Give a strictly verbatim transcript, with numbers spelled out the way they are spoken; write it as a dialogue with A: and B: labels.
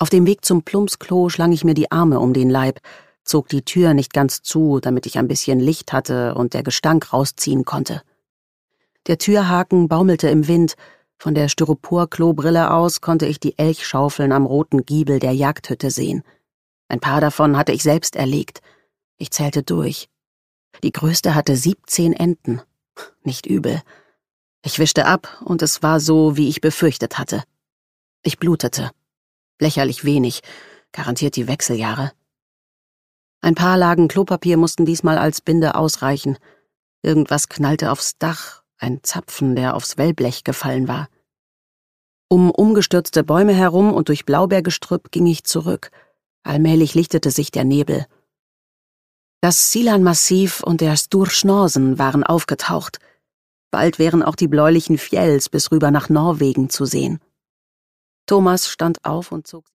A: Auf dem Weg zum Plumpsklo schlang ich mir die Arme um den Leib, zog die Tür nicht ganz zu, damit ich ein bisschen Licht hatte und der Gestank rausziehen konnte. Der Türhaken baumelte im Wind, von der Styropor-Klobrille aus konnte ich die Elchschaufeln am roten Giebel der Jagdhütte sehen. Ein paar davon hatte ich selbst erlegt. Ich zählte durch. Die größte hatte siebzehn Enten. Nicht übel. Ich wischte ab, und es war so, wie ich befürchtet hatte. Ich blutete. Lächerlich wenig, garantiert die Wechseljahre. Ein paar Lagen Klopapier mussten diesmal als Binde ausreichen. Irgendwas knallte aufs Dach, ein Zapfen, der aufs Wellblech gefallen war. Um umgestürzte Bäume herum und durch Blaubeergestrüpp ging ich zurück. Allmählich lichtete sich der Nebel. Das Silan-Massiv und der Stor-Schnorsen waren aufgetaucht. Bald wären auch die bläulichen Fjells bis rüber nach Norwegen zu sehen. Thomas stand auf und zog